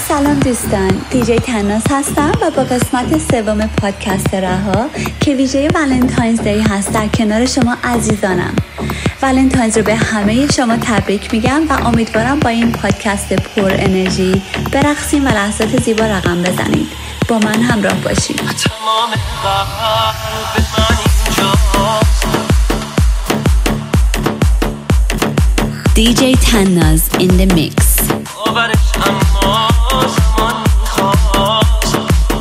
سلام دوستان، دیجی تناز هستم و با قسمت سوم پادکست رها که ویژه ولنتاینز دی هست در کنار شما عزیزانم. ولنتاینز رو به همه شما تبریک میگم و امیدوارم با این پادکست پر انرژی برقصیم و لحظات زیبا رقم بزنید. با من همراه باشید. تمام قلب من اینجاست. DJ Tannaz in the mix. باورش اما زمان میخواست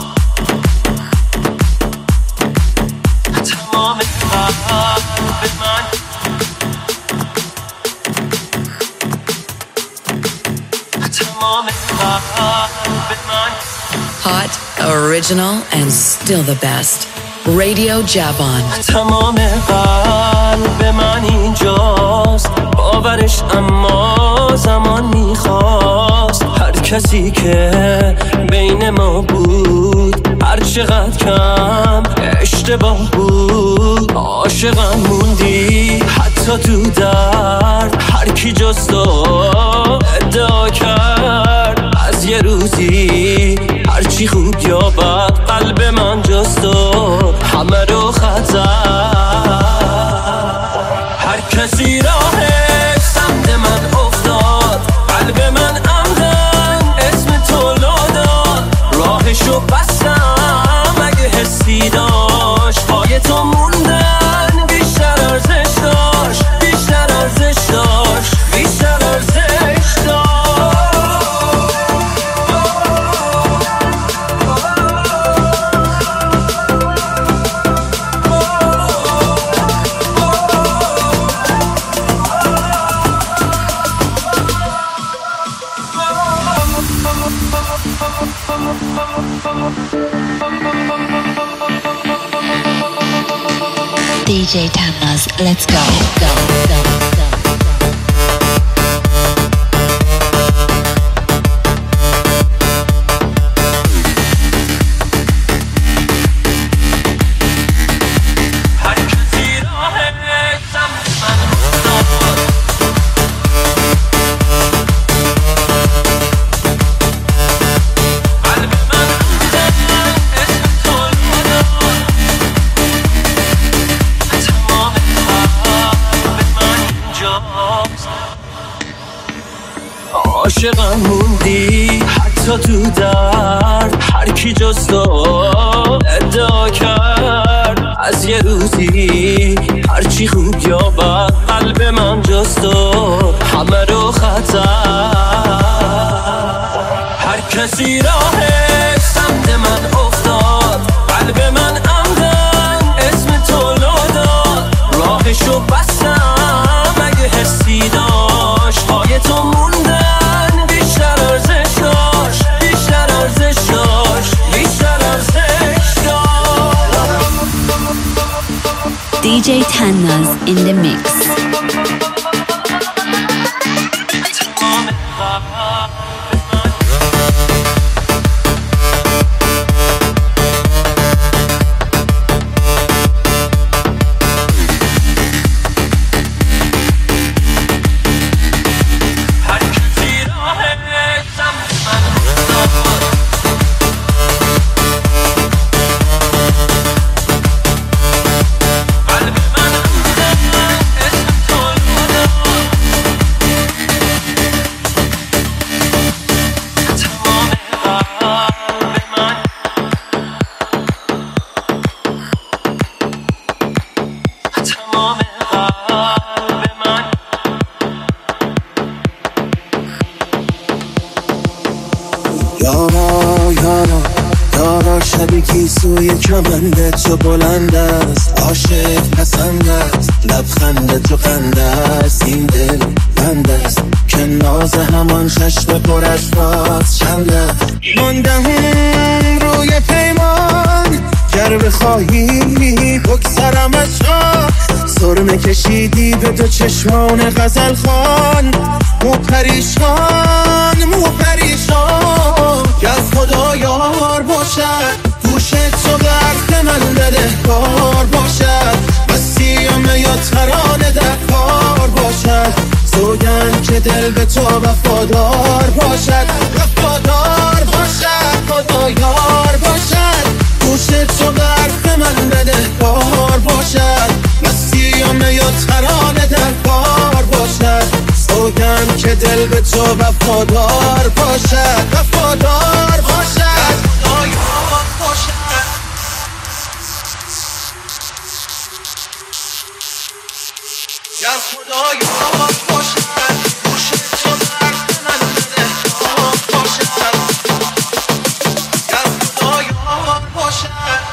تمام قلب من تمام قلب من Hot, original and still the best. Radio Javon. تمام قلب من اینجاست باورش اما زمان میخواست هر کسی که بین ما بود هر چقدر کم اشتباه بود عاشقم موندی حتی تو درد هر کی جز تو ادعا کرد از یه روزی هرچی خوب یا بد قلب من جز تو همه رو خطر هر کسی راهش سمت من افتاد قلب من عمدن اسم تو لو داد راهشو بستم اگه حسی داشت پای تو موندن بیشتر ارزش داشت بیشتر ارزش داشت بیشتر ارزش داشت DJ Tannaz, let's go. عاشقم موندی حتی تو درد هر کی جز تو ادعا کرد از یه روزی هرچی خوب یا بد قلب من جز تو همه رو خطر هر کسی راهش سمت من افتاد قلب من عمدن اسم تو لو داد راهشو بستم اگه حسی داشت پای تو موندن DJ Tannaz in the mix. شبیه سوی کمنده تو بلند است عاشق پسند است لبخند تو خنده است این دل بند است که ناز همان چشم پر از راز چند است ماندم روی پیمان گر بخواهی بگذرم از جا سرمه کشیدی به دو چشمان غزل خوان مو پریشان که از خدا یار باشد گوش تو به عقل من بده کار باشد بسیم یا ترانه در کار باشد سوگند که دل به تو وفادار باشد وفادار که دل به تو وفادار باشد، وفادار باشد، خدایا باشد. گر خدایا باشد گوش تو برد من بده باشد. گر خدایا باشد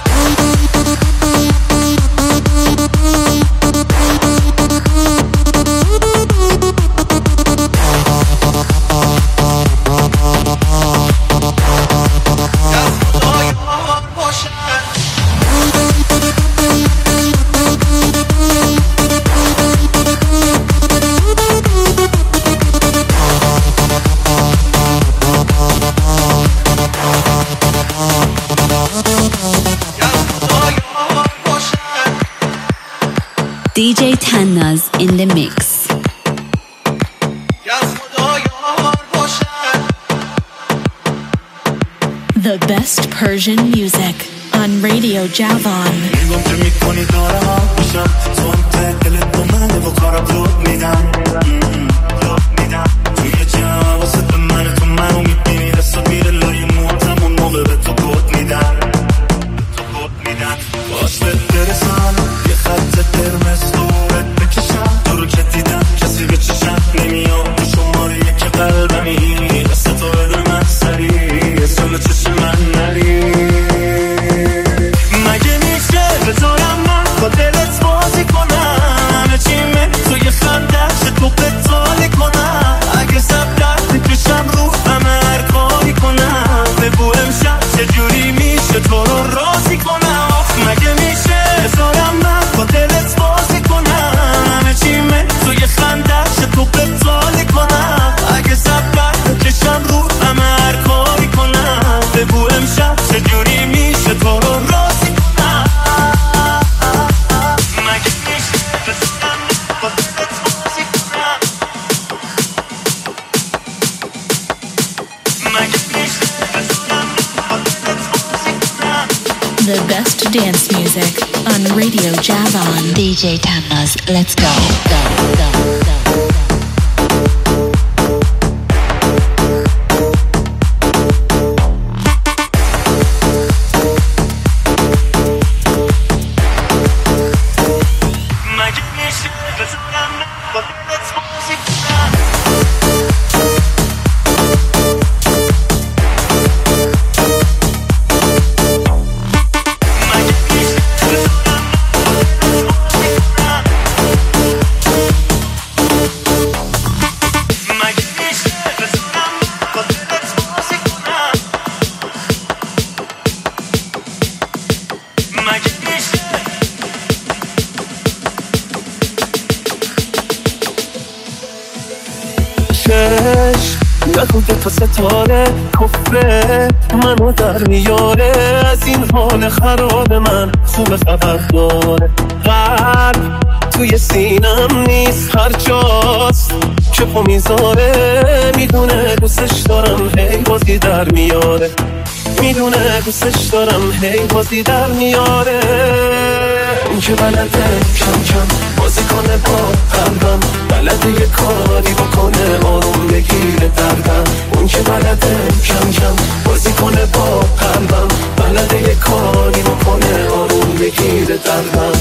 DJ Tannaz in the mix. The best Persian music on Radio Javan. The best dance music on Radio Javan. DJ Tannaz, let's go. نخونده تا ستاره کفره منو در میاره از این حال خراب من خوب خبر داره. قلب توی سینم نیست هر جاست که پا میذاره، میدونه دوستش دارم هی بازی در میاره، میدونه دوستش دارم هی بازی در میاره. اون که بلده کم کم بازی کنه با قلبم، بلده یه کاری بکنه آروم بگیره دردم. اون که بلده کم کم بازی کنه با قلبم، بلده یه کاری بکنه آروم بگیره دردم.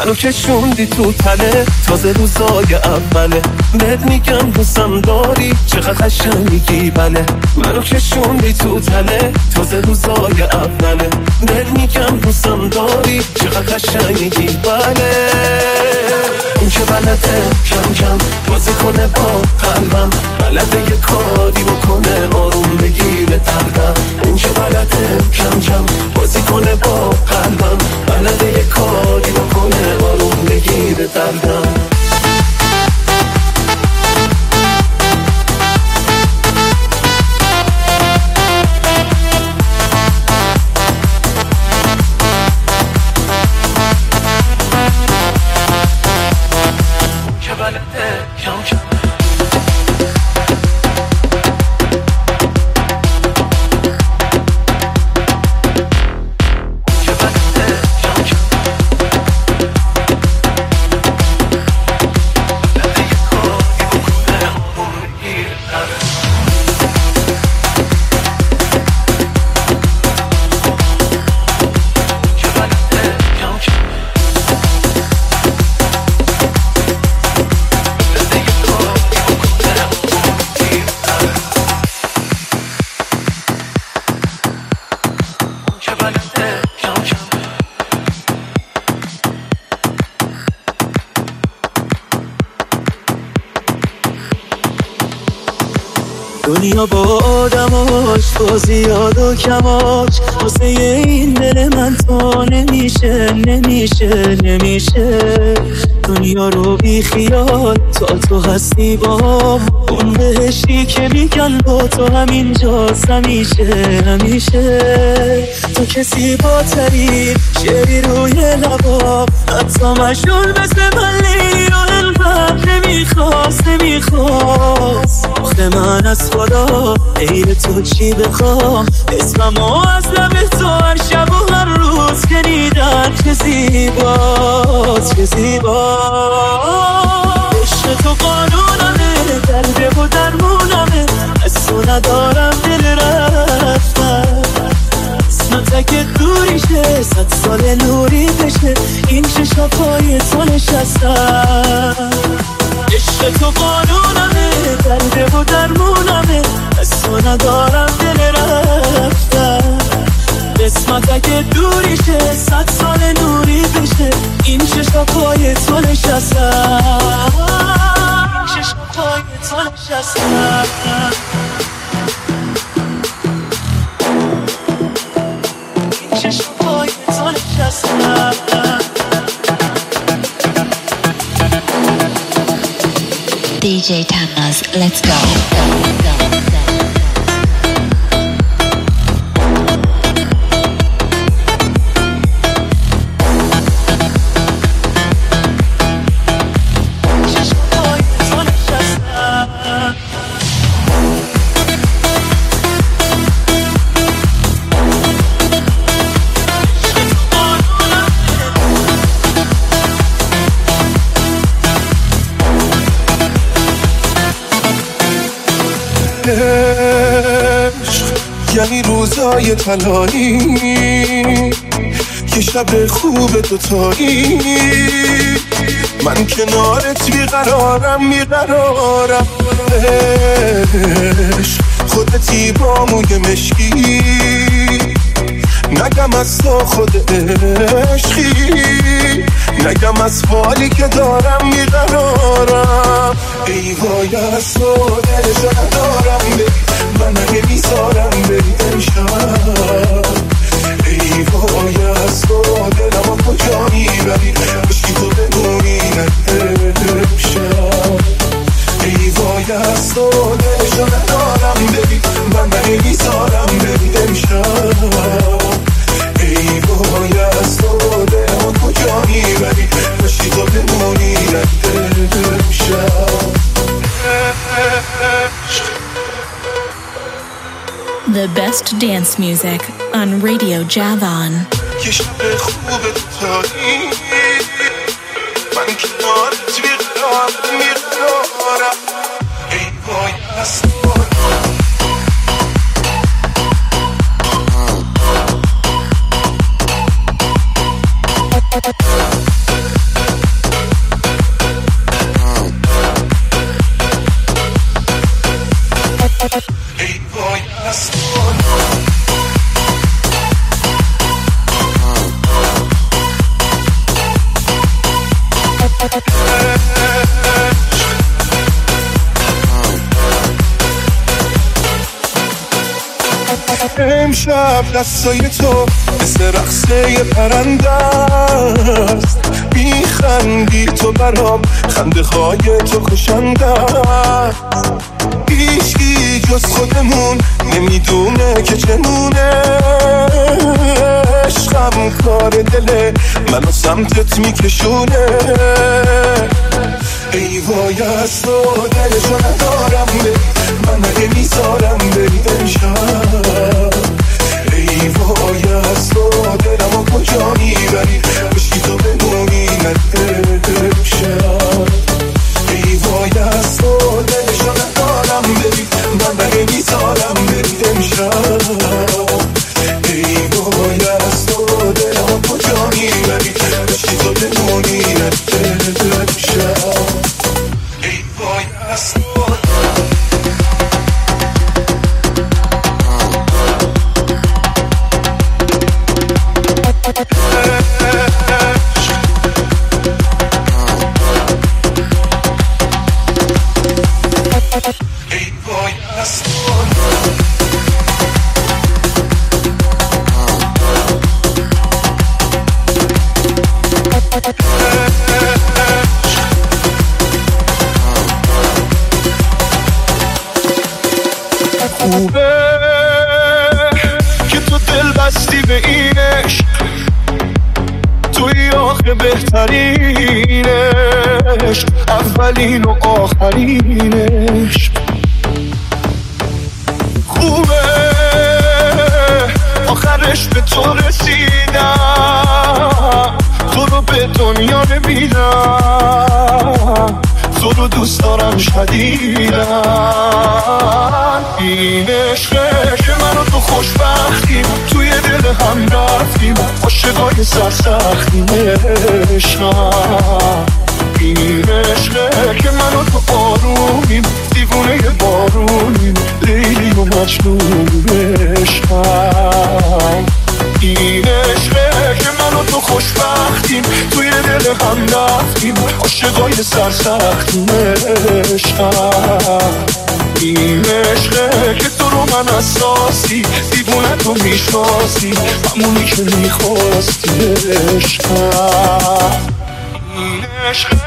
منو کشوندی تو تله، تازه روزای اوله. بهت میگم دوستم داری، چقدر قشنگی بله. منو کشوندی تو تله، تازه روزای اوله. بهت میگم دوستم داری، چقدر قشنگی بله. اون که بلده کم کم بازی کنه با قلبم، بلده یه کاری بکنه آروم بگیره دردم. اون که بلده کم کم بازی کنه با قلبم، بلده یه کاری بکنه آروم بگیره دردم. دنیا با آدماش با زیاد و کماش، واسه این دل من تو نمیشه نمیشه نمیشه. دنیا رو بی خیال تا تو هستی بام، اون بهشتی که میگن با تو همینجاست همیشه همیشه. تو کسی با ترین شعری روی لبام، حتی مشغول مثل من لیلی رو انقدر نمیخواست نمیخواست. آخه من از خدا غیر تو چی بخوام، اسممو از لب تو هر شب و هر روز شنیدن چه زیباست چه زیباست. عشق تو قانونمه، درد و درمونمه، از تو ندارم دل رفتن. اسمت که دوریشه، 100 سال نوری بشه، این چشم پای تو نشستن. عشق تو قانونمه، درد و درمونمه، از تو ندارم دل رفتن. قسمت که دوریشه، 100 سال نوری بشه، این چشم پای تو نشستن. چشم پای تو نشستن. این چشم پای تو نشستن. DJ Tannaz, let's go. یعنی روزای طلایی، یه شب خوب دوتایی، من کنارت بیقرارم بیقرارم. خودتی با موی مشکی، نگم از تو خود عشقی، نگم از حالی که دارم بیقرارم. ای وای از تو دلشو ندارم بری، من اگه میذارم بری امشب. ای وای از تو دلمو کجا میبری، مشکی تو بدونی امشب. ای وای از تو دلشو ندارم بری، من اگه میذارم بری امشب. ای وای از تو دلمو کجا میبری، مشکی تو بدونی امشب. The best dance music on Radio Javon. یه شب خوب دوتایی، من کنارت بیقرارم. ای وای از تو امشب دستای تو مثل رقصه پرنده است، میخندی تو برام، خنده های تو کشنده است. هیچکی جز خودمون نمیدونه که چمونه، عشقم کار دله منو سمتت میکشونه. ای وای از تو دلشو ندارم بری، من مگه میذارم بری امشب. ای وای از تو دلمو کجا میبری، بشی تو بمونی امشب. ای وای از تو دلشو ندارم بری، من مگه میذارم بری امشب. ای وای از تو دلمو کجا میبری، بشی تو بمونی امشب. ای وای از تو خوبه که تو دل بستی به این عشق، توی آخه بهترین عشق، اولین و آخرین عشق. خوبه آخرش به تو رسیدم، تو رو به دنیا نمیدم، تو رو دوست دارم شدیدم. این عشقه که من و تو خوشبختیم، توی دل هم رفتیم، عاشقای سرسختیم. عشقم این عشقه که من و تو آرومیم، دیوونه بارونیم، لیلی و مجنون. عشقم این عشقه که من و تو خوشبختیم، توی دل هم رفتیم، عاشقای سرسختیم. عشقم این عشقه که تو رو من اساسی، دیوونه تو میشناسی، همونی که میخواستی. عشقم این عشقه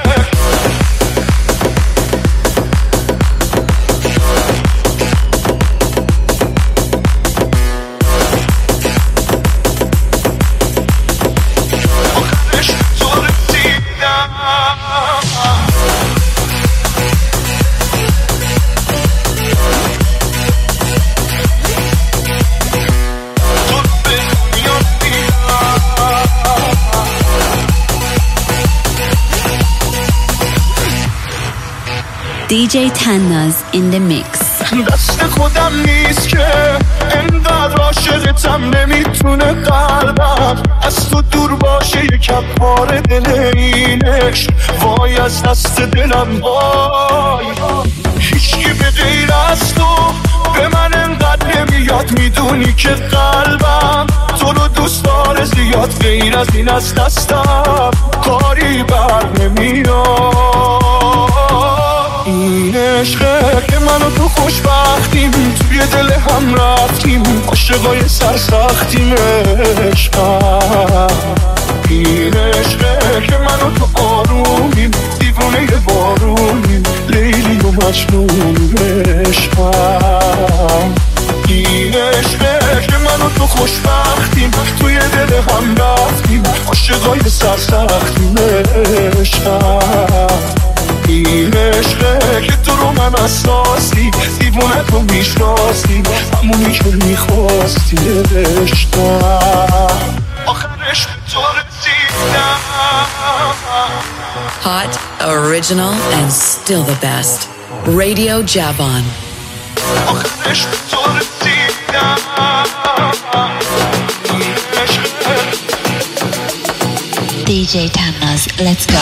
DJ Tannaz in the mix. دست خودم نیست که انقدر عاشقتم، نمیتونه قلبم از تو دور باشه، یکم پاره دل این عشق. وای از دست دلم وای، هیچکی به غیر از تو به من انقدر نمیاد. میدونی که قلبم تو رو دوست داره زیاد، غیر از این از دستم کاری بر نمیاد. این عشقه که من و تو خوشبختیم، توی دل هم رفتیم، عاشقای سرسختیم. عشقم این عشقه که من و تو آرومیم، دیوونه بارونیم، لیلی و مجنون. عشقم این عشقه که من و تو خوشبختیم، توی دل هم رفتیم، عاشقای سرسختیم. عشقم این عشقه که تو رو من اساسی، دیوونه تو میشناسی، همونی که میخواستی. عشقم آخرش به تو رسیدم. Hot, original, and still the best. Radio Javon. آخرش به تو رسیدم. DJ Tannaz, let's go.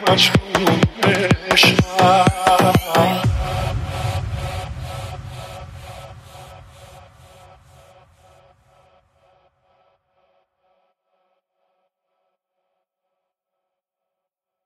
much.